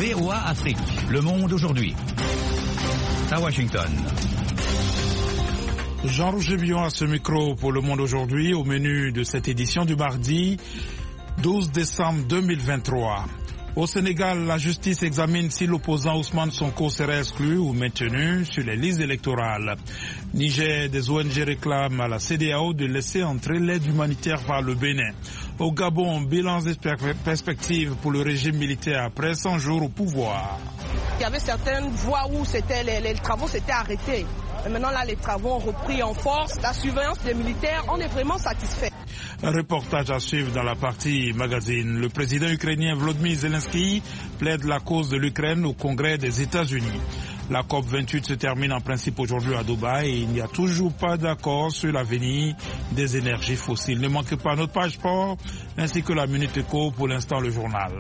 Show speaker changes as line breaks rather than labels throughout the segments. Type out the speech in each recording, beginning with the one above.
VOA Afrique, le monde aujourd'hui. À Washington.
Jean-Roger Billon à ce micro pour Le Monde aujourd'hui, au menu de cette édition du mardi 12 décembre 2023. Au Sénégal, la justice examine si l'opposant Ousmane Sonko serait exclu ou maintenu sur les listes électorales. Niger, des ONG réclament à la CEDEAO de laisser entrer l'aide humanitaire par le Bénin. Au Gabon, bilan des perspectives pour le régime militaire après 100 jours au pouvoir.
Il y avait certaines voies où les travaux s'étaient arrêtés. Et maintenant, là, les travaux ont repris en force. La surveillance des militaires, on est vraiment satisfait.
Un reportage à suivre dans la partie magazine. Le président ukrainien Volodymyr Zelensky plaide la cause de l'Ukraine au Congrès des États-Unis. La COP28 se termine en principe aujourd'hui à Dubaï et il n'y a toujours pas d'accord sur l'avenir des énergies fossiles. Ne manquez pas notre page sport ainsi que la Minute Éco, pour l'instant le journal.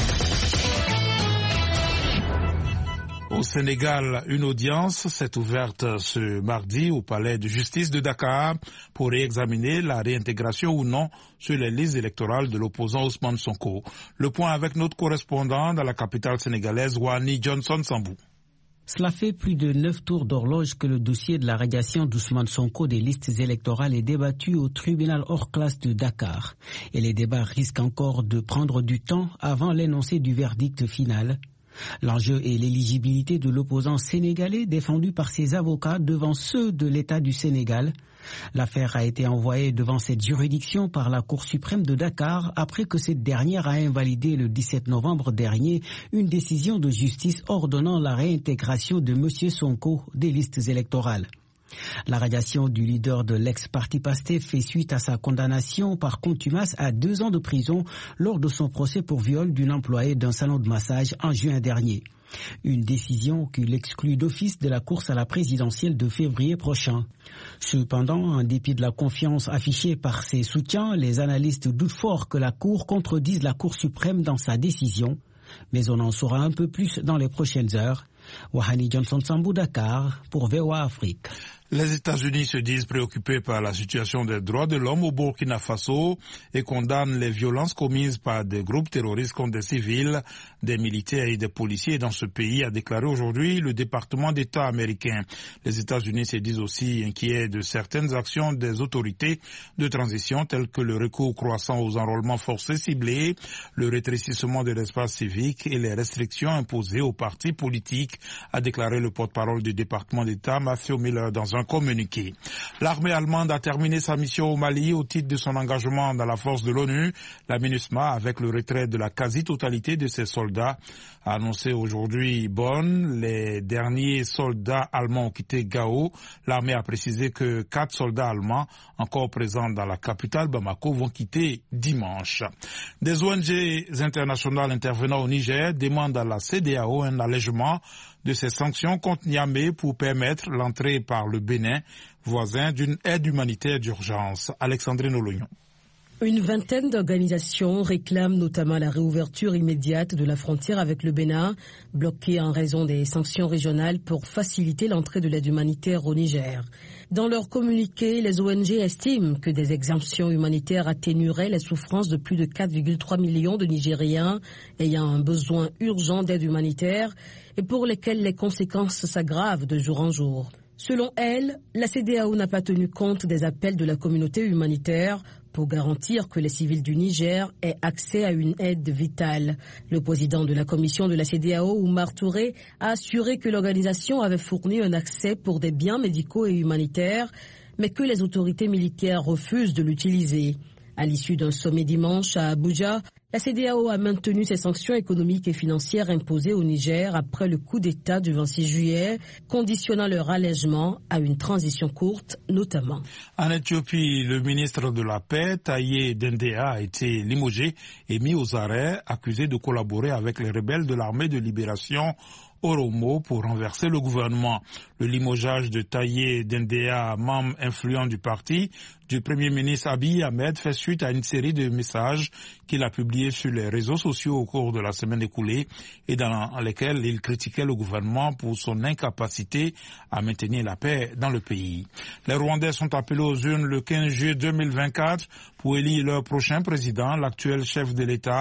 Au Sénégal, une audience s'est ouverte ce mardi au palais de justice de Dakar pour réexaminer la réintégration ou non sur les listes électorales de l'opposant Ousmane Sonko. Le point avec notre correspondant dans la capitale sénégalaise, Wani Johnson Sambou.
Cela fait plus de 9 tours d'horloge que le dossier de la radiation d'Ousmane Sonko des listes électorales est débattu au tribunal hors classe de Dakar. Et les débats risquent encore de prendre du temps avant l'énoncé du verdict final. L'enjeu est l'éligibilité de l'opposant sénégalais défendu par ses avocats devant ceux de l'État du Sénégal. L'affaire a été envoyée devant cette juridiction par la Cour suprême de Dakar après que cette dernière a invalidé le 17 novembre dernier une décision de justice ordonnant la réintégration de M. Sonko des listes électorales. La radiation du leader de l'ex-parti PASTEF fait suite à sa condamnation par contumace à 2 ans de prison lors de son procès pour viol d'une employée d'un salon de massage en juin dernier. Une décision qui l'exclut d'office de la course à la présidentielle de février prochain. Cependant, en dépit de la confiance affichée par ses soutiens, les analystes doutent fort que la Cour contredise la Cour suprême dans sa décision. Mais on en saura un peu plus dans les prochaines heures. Wahani Johnson Sambou, Dakar, pour VOA Afrique.
Les États-Unis se disent préoccupés par la situation des droits de l'homme au Burkina Faso et condamnent les violences commises par des groupes terroristes contre des civils, des militaires et des policiers dans ce pays, a déclaré aujourd'hui le département d'État américain. Les États-Unis se disent aussi inquiets de certaines actions des autorités de transition telles que le recours croissant aux enrôlements forcés ciblés, le rétrécissement de l'espace civique et les restrictions imposées aux partis politiques, a déclaré le porte-parole du département d'État, Matthew Miller, dans un communiqué. L'armée allemande a terminé sa mission au Mali au titre de son engagement dans la force de l'ONU. La MINUSMA, avec le retrait de la quasi-totalité de ses soldats, a annoncé aujourd'hui Bonn. Les derniers soldats allemands ont quitté Gao. L'armée a précisé que 4 soldats allemands encore présents dans la capitale Bamako vont quitter dimanche. Des ONG internationales intervenant au Niger demandent à la CEDEAO un allègement de ces sanctions contre Niamey pour permettre l'entrée par le Bénin, voisin, d'une aide humanitaire d'urgence. Alexandrine Olognon.
Une vingtaine d'organisations réclament notamment la réouverture immédiate de la frontière avec le Bénin, bloquée en raison des sanctions régionales pour faciliter l'entrée de l'aide humanitaire au Niger. Dans leur communiqué, les ONG estiment que des exemptions humanitaires atténueraient les souffrances de plus de 4,3 millions de Nigériens ayant un besoin urgent d'aide humanitaire et pour lesquels les conséquences s'aggravent de jour en jour. Selon elle, la CEDEAO n'a pas tenu compte des appels de la communauté humanitaire pour garantir que les civils du Niger aient accès à une aide vitale. Le président de la commission de la CEDEAO, Oumar Touré, a assuré que l'organisation avait fourni un accès pour des biens médicaux et humanitaires, mais que les autorités militaires refusent de l'utiliser. À l'issue d'un sommet dimanche à Abuja, la CEDEAO a maintenu ses sanctions économiques et financières imposées au Niger après le coup d'État du 26 juillet, conditionnant leur allègement à une transition courte, notamment.
En Éthiopie, le ministre de la Paix, Taye Dendea, a été limogé et mis aux arrêts, accusé de collaborer avec les rebelles de l'armée de libération Oromo pour renverser le gouvernement. Le limogeage de Taye Dendea, membre influent du parti, du Premier ministre Abiy Ahmed, fait suite à une série de messages qu'il a publiés sur les réseaux sociaux au cours de la semaine écoulée et dans lesquels il critiquait le gouvernement pour son incapacité à maintenir la paix dans le pays. Les Rwandais sont appelés aux urnes le 15 juillet 2024 pour élire leur prochain président. L'actuel chef de l'État,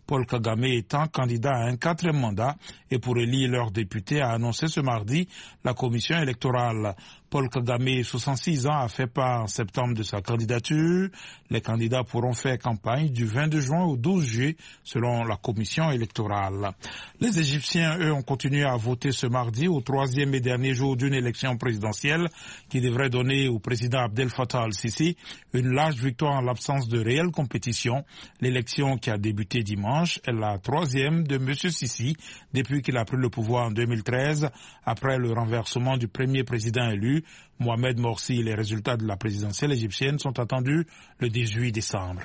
Paul Kagame étant candidat à un 4e mandat et pour élire leur député, a annoncé ce mardi la commission électorale. Paul Kagame, 66 ans, a fait part en septembre de sa candidature. Les candidats pourront faire campagne du 22 juin au 12 juillet, selon la commission électorale. Les Égyptiens, eux, ont continué à voter ce mardi, au 3e et dernier jour d'une élection présidentielle qui devrait donner au président Abdel Fattah al-Sisi une large victoire en l'absence de réelle compétition. L'élection qui a débuté dimanche est la 3e de M. Sisi depuis qu'il a pris le pouvoir en 2013, après le renversement du premier président élu, Mohamed Morsi. Les résultats de la présidentielle égyptienne sont attendus le 18 décembre.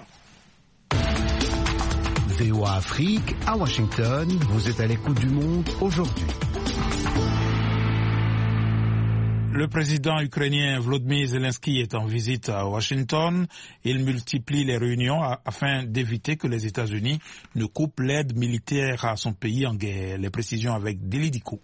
VOA Afrique, à Washington, vous êtes à l'écoute du monde aujourd'hui.
Le président ukrainien Volodymyr Zelensky est en visite à Washington. Il multiplie les réunions afin d'éviter que les États-Unis ne coupent l'aide militaire à son pays en guerre. Les précisions avec Dili Diko.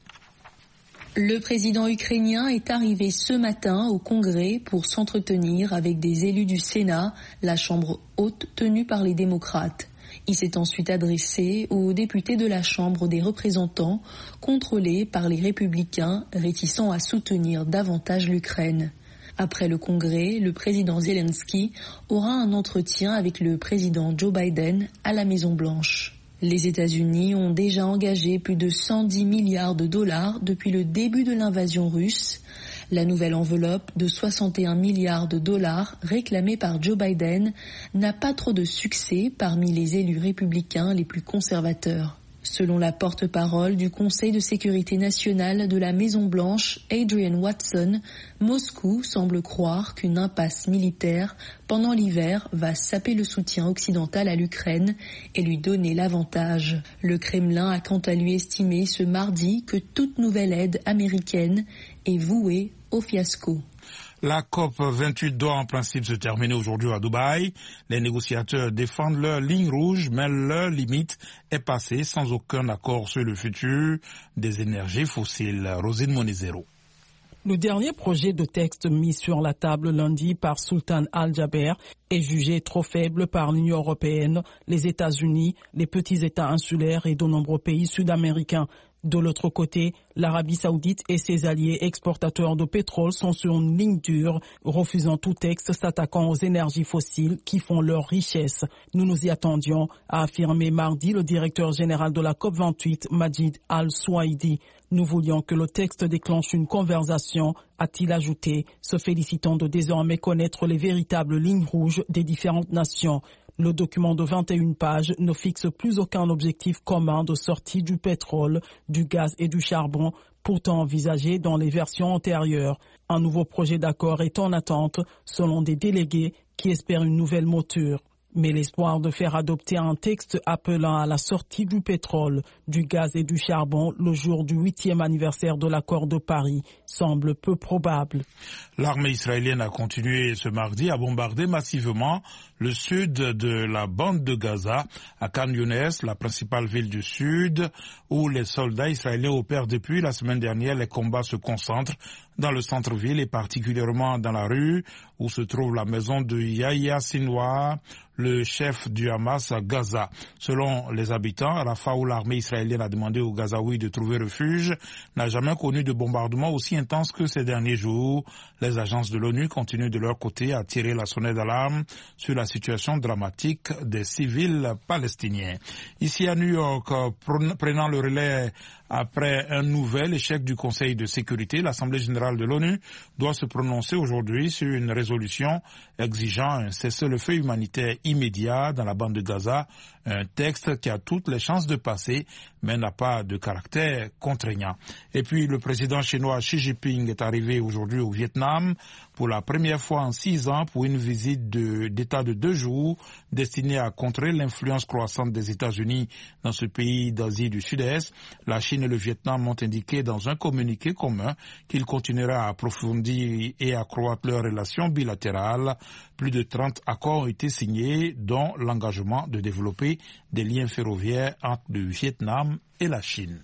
Le président ukrainien est arrivé ce matin au Congrès pour s'entretenir avec des élus du Sénat, la chambre haute tenue par les démocrates. Il s'est ensuite adressé aux députés de la Chambre des représentants, contrôlés par les républicains, réticents à soutenir davantage l'Ukraine. Après le Congrès, le président Zelensky aura un entretien avec le président Joe Biden à la Maison-Blanche. Les États-Unis ont déjà engagé plus de 110 milliards de dollars depuis le début de l'invasion russe. La nouvelle enveloppe de 61 milliards de dollars réclamée par Joe Biden n'a pas trop de succès parmi les élus républicains les plus conservateurs. Selon la porte-parole du Conseil de sécurité nationale de la Maison-Blanche, Adrienne Watson, Moscou semble croire qu'une impasse militaire pendant l'hiver va saper le soutien occidental à l'Ukraine et lui donner l'avantage. Le Kremlin a quant à lui estimé ce mardi que toute nouvelle aide américaine est vouée au fiasco.
La COP28 doit en principe se terminer aujourd'hui à Dubaï. Les négociateurs défendent leur ligne rouge, mais leur limite est passée sans aucun accord sur le futur des énergies fossiles. Rosine Monizero.
Le dernier projet de texte mis sur la table lundi par Sultan Al-Jaber est jugé trop faible par l'Union européenne, les États-Unis, les petits États insulaires et de nombreux pays sud-américains. De l'autre côté, l'Arabie saoudite et ses alliés exportateurs de pétrole sont sur une ligne dure, refusant tout texte s'attaquant aux énergies fossiles qui font leur richesse. Nous nous y attendions, a affirmé mardi le directeur général de la COP28, Majid Al-Souaidi. Nous voulions que le texte déclenche une conversation, a-t-il ajouté, se félicitant de désormais connaître les véritables lignes rouges des différentes nations. Le document de 21 pages ne fixe plus aucun objectif commun de sortie du pétrole, du gaz et du charbon, pourtant envisagé dans les versions antérieures. Un nouveau projet d'accord est en attente, selon des délégués qui espèrent une nouvelle mouture. Mais l'espoir de faire adopter un texte appelant à la sortie du pétrole, du gaz et du charbon le jour du 8e anniversaire de l'accord de Paris semble peu probable.
L'armée israélienne a continué ce mardi à bombarder massivement le sud de la bande de Gaza, à Khan Younes, la principale ville du sud, où les soldats israéliens opèrent depuis la semaine dernière. Les combats se concentrent dans le centre-ville et particulièrement dans la rue où se trouve la maison de Yahya Sinwar, le chef du Hamas à Gaza. Selon les habitants, Rafah, où l'armée israélienne a demandé aux Gazaouis de trouver refuge, n'a jamais connu de bombardement aussi intense que ces derniers jours. Les agences de l'ONU continuent de leur côté à tirer la sonnette d'alarme sur la situation dramatique des civils palestiniens. Ici à New York, prenant le relais après un nouvel échec du Conseil de sécurité, l'Assemblée générale de l'ONU doit se prononcer aujourd'hui sur une résolution exigeant un cessez-le-feu humanitaire immédiat dans la bande de Gaza, un texte qui a toutes les chances de passer, mais n'a pas de caractère contraignant. Et puis le président chinois Xi Jinping est arrivé aujourd'hui au Vietnam pour la première fois en 6 ans pour une visite d'État de 2 jours destinée à contrer l'influence croissante des États-Unis dans ce pays d'Asie du Sud-Est. La Chine et le Vietnam ont indiqué dans un communiqué commun qu'ils continueraient à approfondir et accroître leurs relations bilatérales. Plus de 30 accords ont été signés, dont l'engagement de développer des liens ferroviaires entre le Vietnam et la Chine.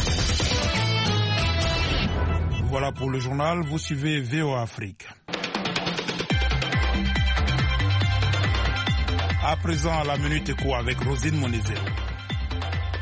Voilà pour le journal, vous suivez VOA Afrique. À présent, la Minute Éco avec Rosine Monizero.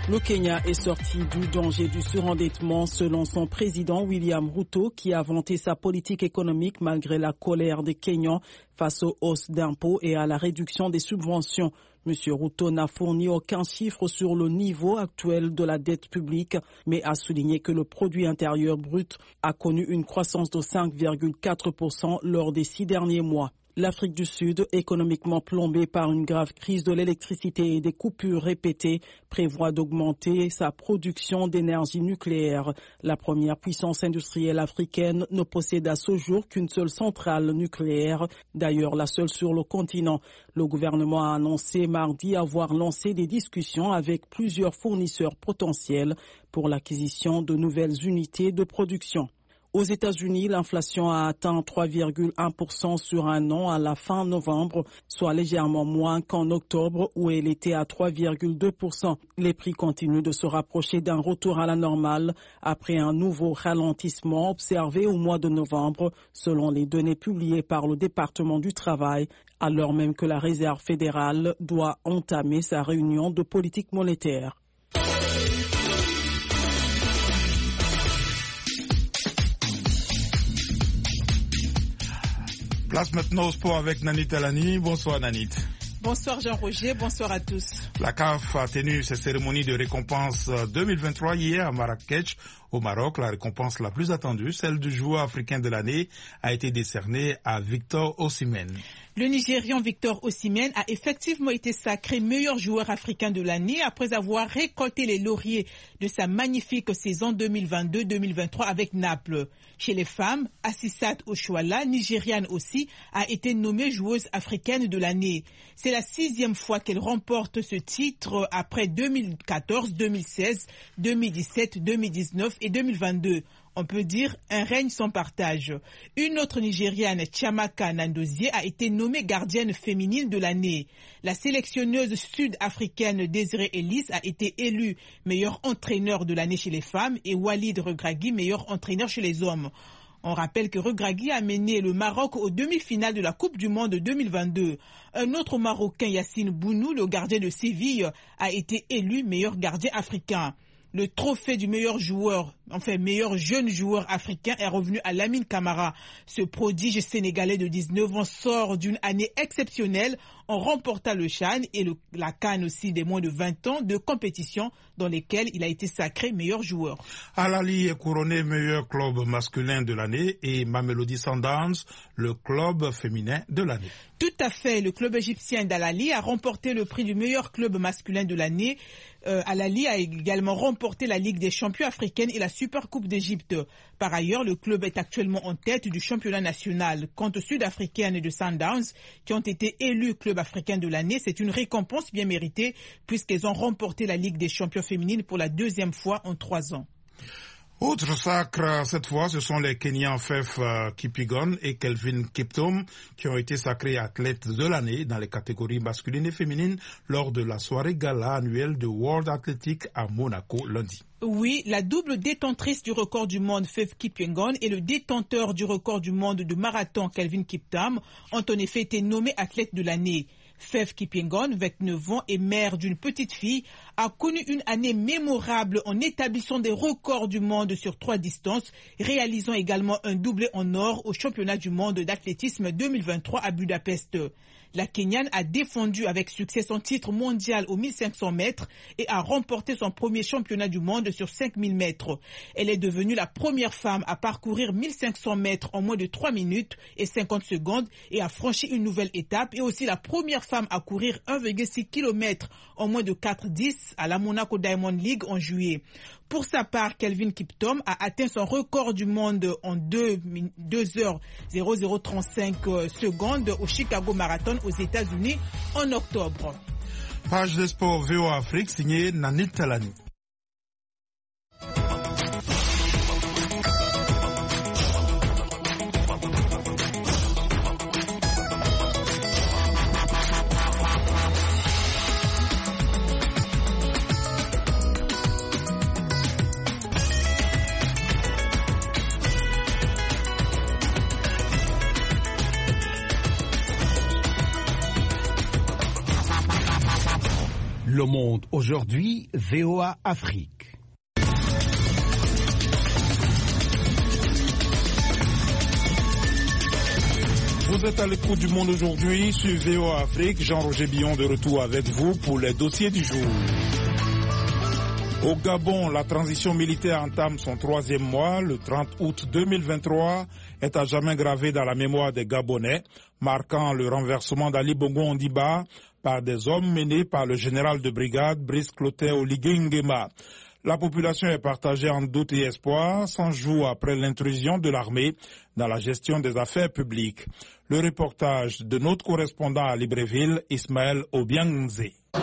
Le Kenya est sorti du danger du surendettement selon son président William Ruto qui a vanté sa politique économique malgré la colère des Kenyans face aux hausses d'impôts et à la réduction des subventions. M. Ruto n'a fourni aucun chiffre sur le niveau actuel de la dette publique, mais a souligné que le produit intérieur brut a connu une croissance de 5,4% lors des 6 derniers mois. L'Afrique du Sud, économiquement plombée par une grave crise de l'électricité et des coupures répétées, prévoit d'augmenter sa production d'énergie nucléaire. La première puissance industrielle africaine ne possède à ce jour qu'une seule centrale nucléaire, d'ailleurs la seule sur le continent. Le gouvernement a annoncé mardi avoir lancé des discussions avec plusieurs fournisseurs potentiels pour l'acquisition de nouvelles unités de production. Aux États-Unis, l'inflation a atteint 3,1% sur un an à la fin novembre, soit légèrement moins qu'en octobre où elle était à 3,2%. Les prix continuent de se rapprocher d'un retour à la normale après un nouveau ralentissement observé au mois de novembre, selon les données publiées par le département du travail, alors même que la Réserve fédérale doit entamer sa réunion de politique monétaire.
Place maintenant au sport avec Nanit Talani. Bonsoir Nanit.
Bonsoir Jean-Roger, bonsoir à tous.
La CAF a tenu ses cérémonies de récompense 2023 hier à Marrakech, au Maroc. La récompense la plus attendue, celle du joueur africain de l'année, a été décernée à Victor Osimhen.
Le Nigérian Victor Osimhen a effectivement été sacré meilleur joueur africain de l'année après avoir récolté les lauriers de sa magnifique saison 2022-2023 avec Naples. Chez les femmes, Assissat Oshoala, nigériane aussi, a été nommée joueuse africaine de l'année. C'est la 6e fois qu'elle remporte ce titre après 2014, 2016, 2017, 2019 et 2022. On peut dire un règne sans partage. Une autre Nigériane, Chiamaka Nandozie, a été nommée gardienne féminine de l'année. La sélectionneuse sud-africaine Désirée Ellis a été élue meilleur entraîneur de l'année chez les femmes et Walid Regragui meilleur entraîneur chez les hommes. On rappelle que Regragui a mené le Maroc aux demi-finales de la Coupe du Monde 2022. Un autre Marocain, Yassine Bounou, le gardien de Séville, a été élu meilleur gardien africain. Le trophée du meilleur jeune joueur africain est revenu à Lamine Camara. Ce prodige sénégalais de 19 ans sort d'une année exceptionnelle en remportant le CHAN et la CAN aussi des moins de 20 ans de compétition dans lesquelles il a été sacré meilleur joueur.
Al Ahly est couronné meilleur club masculin de l'année et Mamelodi Sundowns le club féminin de l'année.
Tout à fait, le club égyptien d'Al Ahly a remporté le prix du meilleur club masculin de l'année. Al Ahly a également remporté la Ligue des champions africaine et la Super Coupe d'Égypte. Par ailleurs, le club est actuellement en tête du championnat national. Quant aux Sud-Africaines de Sundowns, qui ont été élus club africain de l'année, c'est une récompense bien méritée puisqu'elles ont remporté la Ligue des champions féminines pour la 2e fois en 3 ans.
Autre sacre, cette fois, ce sont les Kenyans Faith Kipyegon et Kelvin Kiptum qui ont été sacrés athlètes de l'année dans les catégories masculines et féminines lors de la soirée gala annuelle de World Athletics à Monaco lundi.
Oui, la double détentrice du record du monde Faith Kipyegon et le détenteur du record du monde de marathon Kelvin Kiptum ont en effet été nommés athlètes de l'année. Faith Kipyegon, 29 ans et mère d'une petite fille, a connu une année mémorable en établissant des records du monde sur 3 distances, réalisant également un doublé en or au championnat du monde d'athlétisme 2023 à Budapest. La Kenyane a défendu avec succès son titre mondial aux 1500 mètres et a remporté son premier championnat du monde sur 5000 mètres. Elle est devenue la première femme à parcourir 1500 mètres en moins de 3 minutes et 50 secondes et a franchi une nouvelle étape et aussi la première femme à courir 1,6 km en moins de 4,10 à la Monaco Diamond League en juillet. Pour sa part, Kelvin Kiptum a atteint son record du monde en 2h0035 secondes au Chicago Marathon aux États-Unis en octobre.
Page de sport VOA Afrique signée Nanit Talani.
Le Monde aujourd'hui, VOA Afrique.
Vous êtes à l'écoute du Monde aujourd'hui sur VOA Afrique. Jean-Roger Billon de retour avec vous pour les dossiers du jour. Au Gabon, la transition militaire entame son 3e mois. Le 30 août 2023 est à jamais gravé dans la mémoire des Gabonais, marquant le renversement d'Ali Bongo Ondimba par des hommes menés par le général de brigade Brice Clotaire Oligui Nguema. La population est partagée en doute et espoir 100 jours après l'intrusion de l'armée dans la gestion des affaires publiques. Le reportage de notre correspondant à Libreville, Ismaël Obiangze.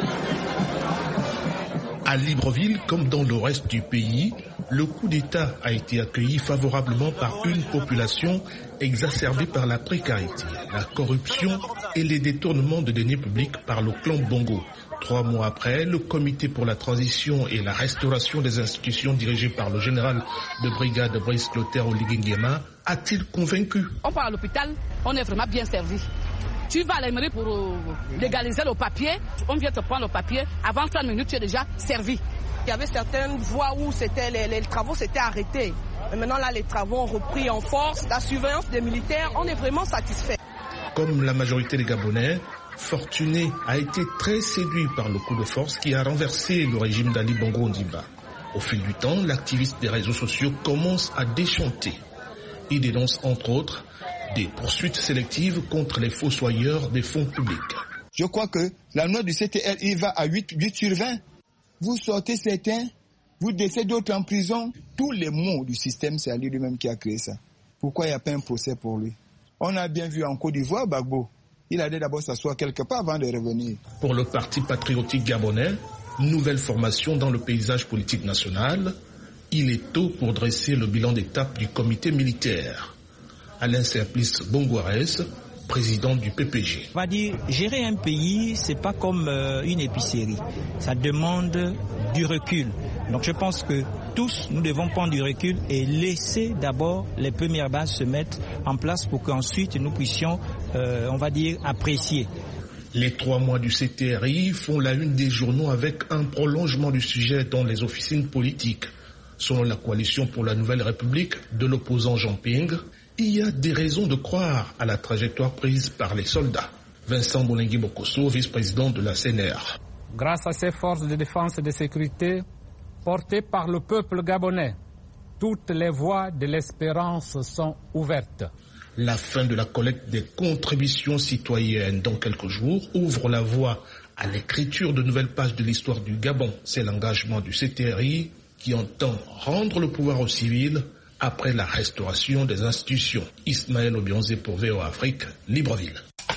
À Libreville, comme dans le reste du pays, le coup d'État a été accueilli favorablement par une population exacerbée par la précarité, la corruption et les détournements de deniers publics par le clan Bongo. 3 mois après, le comité pour la transition et la restauration des institutions dirigé par le général de brigade Brice Clotaire Oligui Nguema a-t-il convaincu?
On part à l'hôpital, on est vraiment bien servi. Tu vas à la mairie pour légaliser le papier, on vient te prendre le papier, avant 30 minutes tu es déjà servi.
Il y avait certaines voies où les travaux s'étaient arrêtés. Mais maintenant là les travaux ont repris en force. La surveillance des militaires, on est vraiment satisfait.
Comme la majorité des Gabonais, Fortuné a été très séduit par le coup de force qui a renversé le régime d'Ali Bongo Ondimba. Au fil du temps, l'activiste des réseaux sociaux commence à déchanter. Il dénonce entre autres des poursuites sélectives contre les fossoyeurs des fonds publics.
Je crois que la loi du CTR, il va à 8 sur 20. Vous sortez certains, vous laissez d'autres en prison. Tous les maux du système, c'est Ali lui-même qui a créé ça. Pourquoi il n'y a pas un procès pour lui? On a bien vu en Côte d'Ivoire, Gbagbo. Il allait d'abord s'asseoir quelque part avant de revenir.
Pour le Parti patriotique gabonais, nouvelle formation dans le paysage politique national, il est tôt pour dresser le bilan d'étape du comité militaire. Alain Simplice Bongoarès, président du PPG.
On va dire, gérer un pays, c'est pas comme une épicerie. Ça demande du recul. Donc je pense que tous, nous devons prendre du recul et laisser d'abord les premières bases se mettre en place pour qu'ensuite nous puissions, on va dire, apprécier.
Les 3 mois du CTRI font la une des journaux avec un prolongement du sujet dans les officines politiques. Selon la coalition pour la Nouvelle République de l'opposant Jean Ping, il y a des raisons de croire à la trajectoire prise par les soldats. Vincent Bolingui Bokosso, vice-président de la CNR.
Grâce à ces forces de défense et de sécurité portées par le peuple gabonais, toutes les voies de l'espérance sont ouvertes.
La fin de la collecte des contributions citoyennes dans quelques jours ouvre la voie à l'écriture de nouvelles pages de l'histoire du Gabon. C'est l'engagement du CTRI qui entend rendre le pouvoir aux civils après la restauration des institutions. Ismaël Obiangze pour VOA Afrique, Libreville.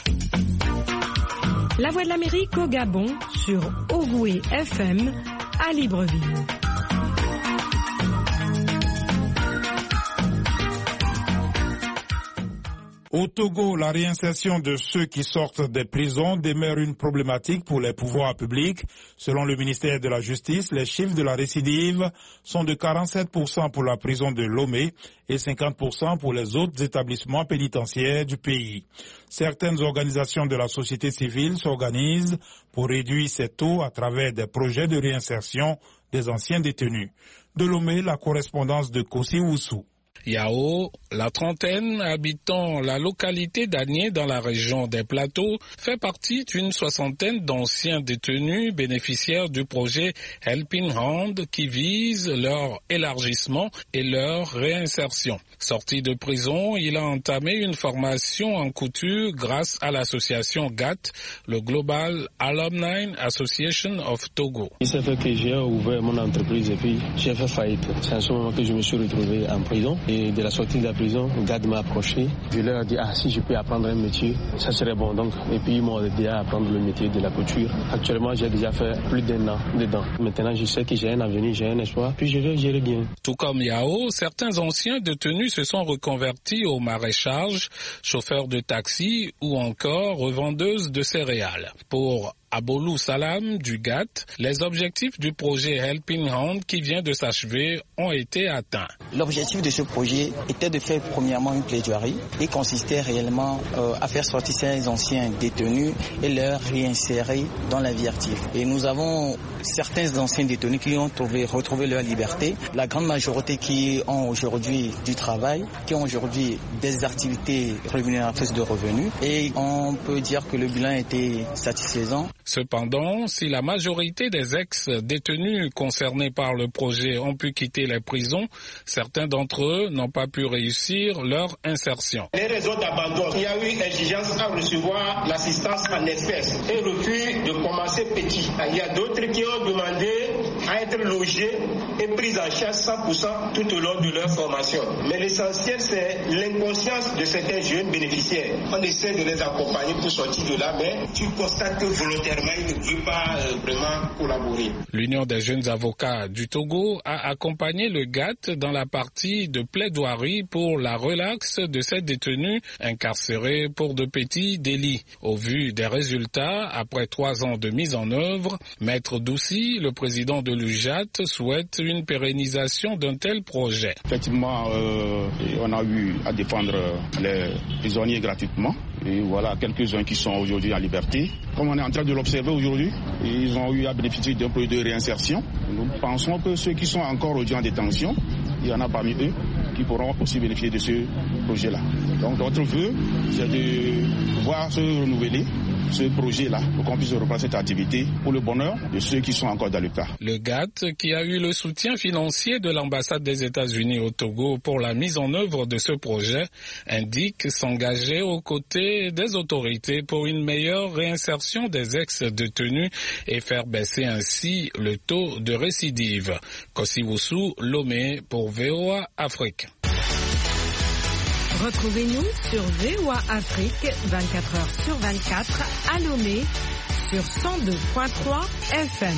La Voix de l'Amérique au Gabon sur Ogoué FM à Libreville.
Au Togo, la réinsertion de ceux qui sortent des prisons demeure une problématique pour les pouvoirs publics. Selon le ministère de la Justice, les chiffres de la récidive sont de 47% pour la prison de Lomé et 50% pour les autres établissements pénitentiaires du pays. Certaines organisations de la société civile s'organisent pour réduire ces taux à travers des projets de réinsertion des anciens détenus. De Lomé, la correspondance de Kossi Oussou.
Yao, la trentaine habitant la localité d'Agné dans la région des Plateaux, fait partie d'une soixantaine d'anciens détenus bénéficiaires du projet Helping Hand qui vise leur élargissement et leur réinsertion. Sorti de prison, il a entamé une formation en couture grâce à l'association GATT, le Global Alumni Association of Togo.
Il s'est fait que j'ai ouvert mon entreprise et puis j'ai fait faillite. C'est à ce moment que je me suis retrouvé en prison. Et de la sortie de la prison, le garde m'a approché. Je leur ai dit, si je peux apprendre un métier, ça serait bon. Donc, et puis ils m'ont aidé à apprendre le métier de la couture. Actuellement, j'ai déjà fait plus d'1 an dedans. Maintenant, je sais que j'ai un avenir, j'ai un espoir, puis je vais gérer bien.
Tout comme Yao, certains anciens détenus se sont reconvertis au maraîchage, chauffeurs de taxi ou encore revendeuses de céréales. Pour Abolou Salam du GATT, les objectifs du projet Helping Hand qui vient de s'achever ont été atteints.
L'objectif de ce projet était de faire premièrement une plaidoirie et consistait réellement à faire sortir ces anciens détenus et leur réinsérer dans la vie active. Et nous avons certains anciens détenus qui ont retrouvé leur liberté, la grande majorité qui ont aujourd'hui du travail, qui ont aujourd'hui des activités rémunératrices de revenus, et on peut dire que le bilan était satisfaisant.
Cependant, si la majorité des ex-détenus concernés par le projet ont pu quitter les prisons, certains d'entre eux n'ont pas pu réussir leur insertion.
Les raisons d'abandon, il y a eu exigence à recevoir l'assistance en espèces et refus de commencer petit. Il y a d'autres qui ont demandé à être logés et pris en charge 100% tout au long de leur formation. Mais l'essentiel, c'est l'inconscience de certains jeunes bénéficiaires. On essaie de les accompagner pour sortir de là, mais tu constates que volontairement, ils ne veulent pas vraiment collaborer.
L'Union des jeunes avocats du Togo a accompagné le GATT dans la partie de plaidoirie pour la relaxe de ces détenus incarcérés pour de petits délits. Au vu des résultats, après 3 ans de mise en œuvre, Maître Doussi, le président de l'UJAT, souhaite une pérennisation d'un tel projet.
Effectivement, on a eu à défendre les prisonniers gratuitement. Et voilà quelques-uns qui sont aujourd'hui en liberté. Comme on est en train de l'observer aujourd'hui, ils ont eu à bénéficier d'un projet de réinsertion. Nous pensons que ceux qui sont encore aujourd'hui en détention, il y en a parmi eux qui pourront aussi bénéficier de ce projet-là. Donc notre vœu, c'est de voir se renouveler ce projet-là pour qu'on puisse reprendre cette activité pour le bonheur de ceux qui sont encore dans le cas.
Le GATT, qui a eu le soutien financier de l'ambassade des États-Unis au Togo pour la mise en œuvre de ce projet, indique s'engager aux côtés des autorités pour une meilleure réinsertion des ex-détenus et faire baisser ainsi le taux de récidive. Kosiwusu Lomé pour VOA Afrique.
Retrouvez-nous sur VOA Afrique 24h/24 à Lomé sur 102.3 FM.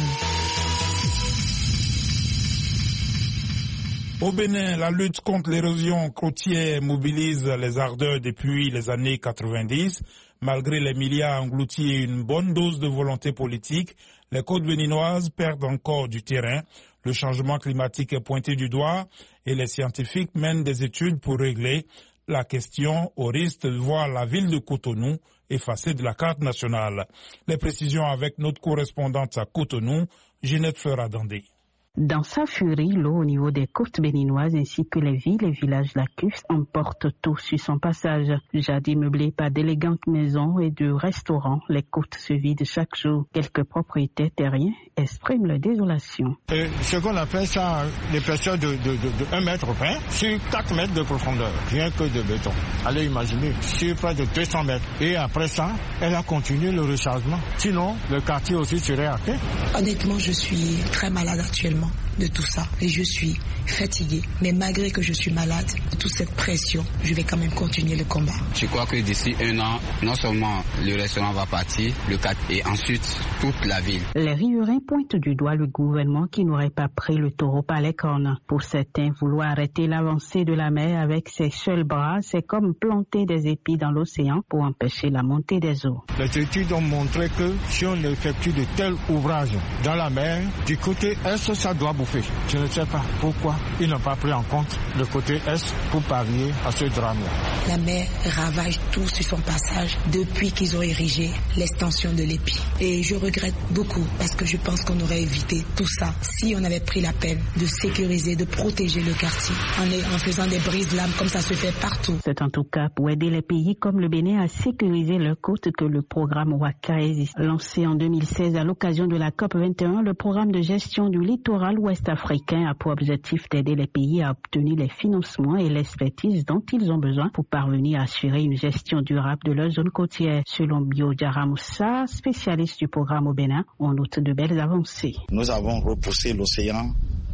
Au Bénin, la lutte contre l'érosion côtière mobilise les ardeurs depuis les années 90. Malgré les milliards engloutis et une bonne dose de volonté politique, les côtes béninoises perdent encore du terrain. Le changement climatique est pointé du doigt et les scientifiques mènent des études pour régler la question au risque de voir la ville de Cotonou effacée de la carte nationale. Les précisions avec notre correspondante à Cotonou, Ginette Fleuradandé.
Dans sa furie, l'eau au niveau des côtes béninoises ainsi que les villes et villages lacustres emportent tout sur son passage. Jadis meublées par d'élégantes maisons et de restaurants, les côtes se vident chaque jour. Quelques propriétaires terriens expriment leur désolation.
Ce qu'on appelle ça l'épaisseur de 1,20 m sur 4 mètres de profondeur, rien que de béton. Allez imaginer, sur près de 200 mètres. Et après ça, elle a continué le rechargement. Sinon, le quartier aussi serait hacké.
Honnêtement, je suis très malade actuellement de tout ça et je suis fatiguée. Mais malgré que je suis malade, de toute cette pression, je vais quand même continuer le combat.
Je crois que d'ici 1 an, non seulement le restaurant va partir, le quartier et ensuite toute la ville.
Les riverains pointent du doigt le gouvernement qui n'aurait pas pris le taureau par les cornes. Pour certains, vouloir arrêter l'avancée de la mer avec ses seuls bras, c'est comme planter des épis dans l'océan pour empêcher la montée des eaux.
Les études ont montré que si on effectue de tels ouvrages dans la mer, du côté est, ça doit bouffer. Je ne sais pas pourquoi ils n'ont pas pris en compte le côté est pour pallier à ce drame-là.
La mer ravage tout sur son passage depuis qu'ils ont érigé l'extension de l'épi. Et je regrette beaucoup parce que je pense qu'on aurait évité tout ça si on avait pris la peine de sécuriser, de protéger le quartier en faisant des brises-lames comme ça se fait partout.
C'est en tout cas pour aider les pays comme le Bénin à sécuriser leurs côtes que le programme WACA existe. Lancé en 2016 à l'occasion de la COP21, le programme de gestion du littoral ouest africain a pour objectif d'aider les pays à obtenir les financements et l'expertise dont ils ont besoin pour parvenir à assurer une gestion durable de leur zone côtière. Selon Bio Diaramoussa, spécialiste du programme au Bénin, on note de belles avancées.
Nous avons repoussé l'océan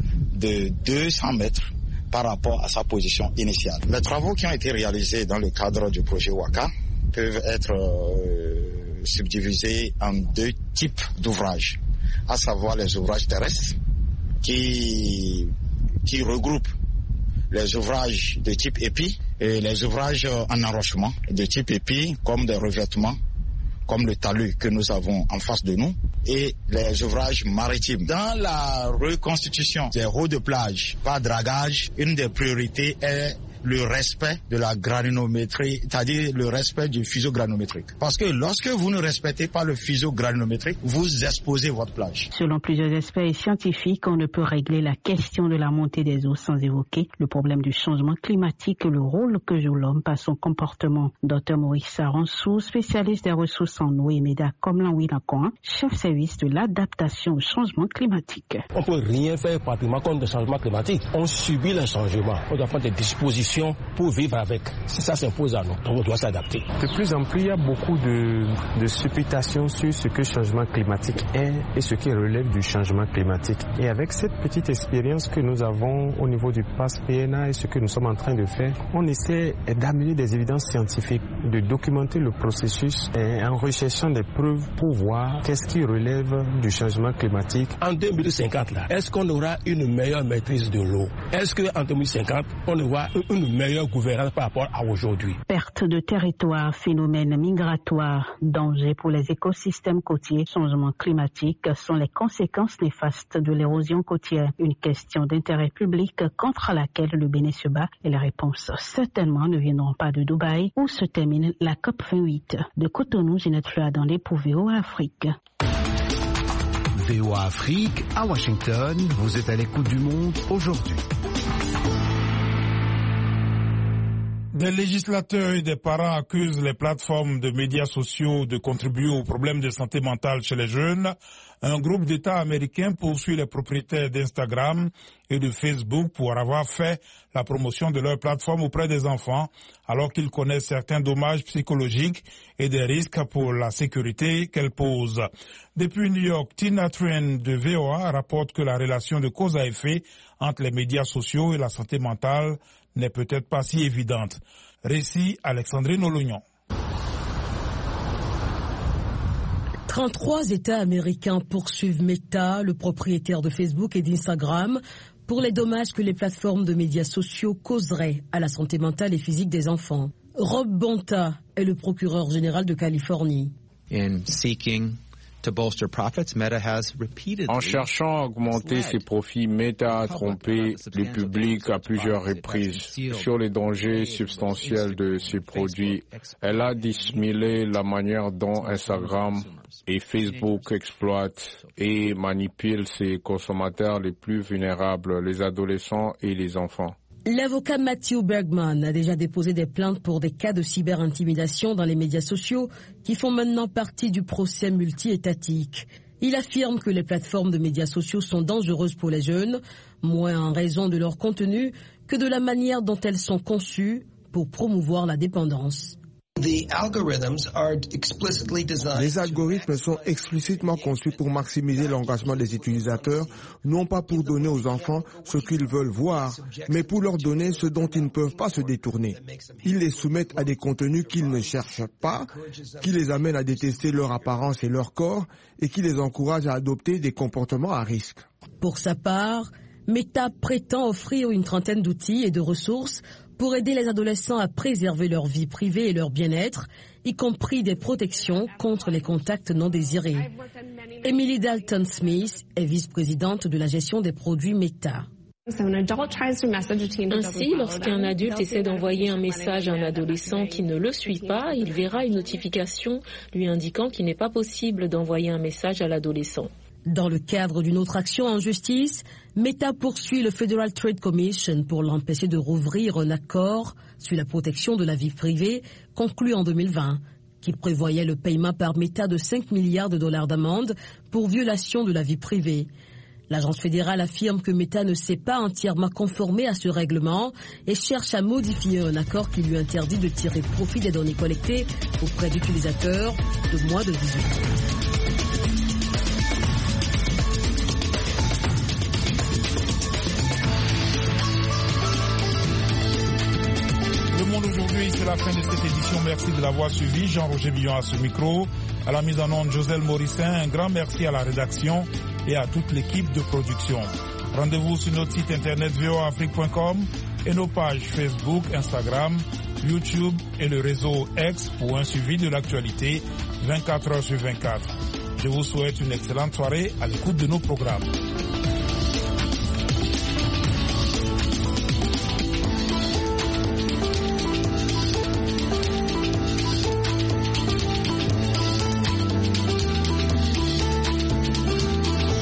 de 200 mètres par rapport à sa position initiale. Les travaux qui ont été réalisés dans le cadre du projet WACA peuvent être subdivisés en 2 types d'ouvrages, à savoir les ouvrages terrestres qui regroupent les ouvrages de type épi et les ouvrages en enrochement de type épi comme des revêtements comme le talus que nous avons en face de nous, et les ouvrages maritimes. Dans la reconstitution des eaux de plage par dragage, une des priorités est le respect de la granulométrie, c'est-à-dire le respect du fuseau granulométrique. Parce que lorsque vous ne respectez pas le fuseau granulométrique, vous exposez votre plage.
Selon plusieurs experts et scientifiques, on ne peut régler la question de la montée des eaux sans évoquer le problème du changement climatique et le rôle que joue l'homme par son comportement. Dr Maurice Saransou, spécialiste des ressources en eau, et Meda Komlan-Winakon, chef service de l'adaptation au changement climatique.
On ne peut rien faire pratiquement contre le changement climatique. On subit le changement. On doit prendre des dispositions pour vivre avec. Si ça s'impose à nous, donc on doit s'adapter.
De plus en plus, il y a beaucoup de supputations sur ce que le changement climatique est et ce qui relève du changement climatique. Et avec cette petite expérience que nous avons au niveau du PAS PNA et ce que nous sommes en train de faire, on essaie d'amener des évidences scientifiques, de documenter le processus en recherchant des preuves pour voir qu'est-ce qui relève du changement climatique.
En 2050, là, est-ce qu'on aura une meilleure maîtrise de l'eau? Est-ce qu'en 2050, on aura une meilleure gouvernance par rapport à aujourd'hui?
Perte de territoire, phénomène migratoire, danger pour les écosystèmes côtiers, changement climatique sont les conséquences néfastes de l'érosion côtière. Une question d'intérêt public contre laquelle le Bénin se bat et les réponses certainement ne viendront pas de Dubaï où se termine la COP28. De Cotonou, Ginette Fleur-Attendé pour VOA Afrique.
VOA Afrique, à Washington, vous êtes à l'écoute du monde aujourd'hui.
Des législateurs et des parents accusent les plateformes de médias sociaux de contribuer aux problèmes de santé mentale chez les jeunes. Un groupe d'États américains poursuit les propriétaires d'Instagram et de Facebook pour avoir fait la promotion de leur plateforme auprès des enfants, alors qu'ils connaissent certains dommages psychologiques et des risques pour la sécurité qu'elles posent. Depuis New York, Tina Tran de VOA rapporte que la relation de cause à effet entre les médias sociaux et la santé mentale n'est peut-être pas si évidente. Récit Alexandrine Olognon.
33 États américains poursuivent Meta, le propriétaire de Facebook et d'Instagram, pour les dommages que les plateformes de médias sociaux causeraient à la santé mentale et physique des enfants. Rob Bonta est le procureur général de Californie.
En cherchant à augmenter ses profits, Meta a trompé le public à plusieurs reprises sur les dangers substantiels de ses produits. Elle a dissimulé la manière dont Instagram et Facebook exploitent et manipulent ses consommateurs les plus vulnérables, les adolescents et les enfants.
L'avocat Matthew Bergman a déjà déposé des plaintes pour des cas de cyberintimidation dans les médias sociaux qui font maintenant partie du procès multi-étatique. Il affirme que les plateformes de médias sociaux sont dangereuses pour les jeunes, moins en raison de leur contenu que de la manière dont elles sont conçues pour promouvoir la dépendance.
Les algorithmes sont explicitement conçus pour maximiser l'engagement des utilisateurs, non pas pour donner aux enfants ce qu'ils veulent voir, mais pour leur donner ce dont ils ne peuvent pas se détourner. Ils les soumettent à des contenus qu'ils ne cherchent pas, qui les amènent à détester leur apparence et leur corps, et qui les encouragent à adopter des comportements à risque.
Pour sa part, Meta prétend offrir une trentaine d'outils et de ressources pour aider les adolescents à préserver leur vie privée et leur bien-être, y compris des protections contre les contacts non désirés. Emily Dalton-Smith est vice-présidente de la gestion des produits Meta.
Ainsi, lorsqu'un adulte essaie d'envoyer un message à un adolescent qui ne le suit pas, il verra une notification lui indiquant qu'il n'est pas possible d'envoyer un message à l'adolescent.
Dans le cadre d'une autre action en justice, Meta poursuit le Federal Trade Commission pour l'empêcher de rouvrir un accord sur la protection de la vie privée conclu en 2020, qui prévoyait le paiement par Meta de 5 milliards de dollars d'amende pour violation de la vie privée. L'agence fédérale affirme que Meta ne s'est pas entièrement conformé à ce règlement et cherche à modifier un accord qui lui interdit de tirer profit des données collectées auprès d'utilisateurs de moins de 18 ans.
Aujourd'hui, c'est la fin de cette édition. Merci de l'avoir suivi. Jean-Roger Billon à ce micro. À la mise en onde, Joselle Morissin. Un grand merci à la rédaction et à toute l'équipe de production. Rendez-vous sur notre site internet voaafrique.com et nos pages Facebook, Instagram, YouTube et le réseau X pour un suivi de l'actualité 24 heures sur 24. Je vous souhaite une excellente soirée à l'écoute de nos programmes.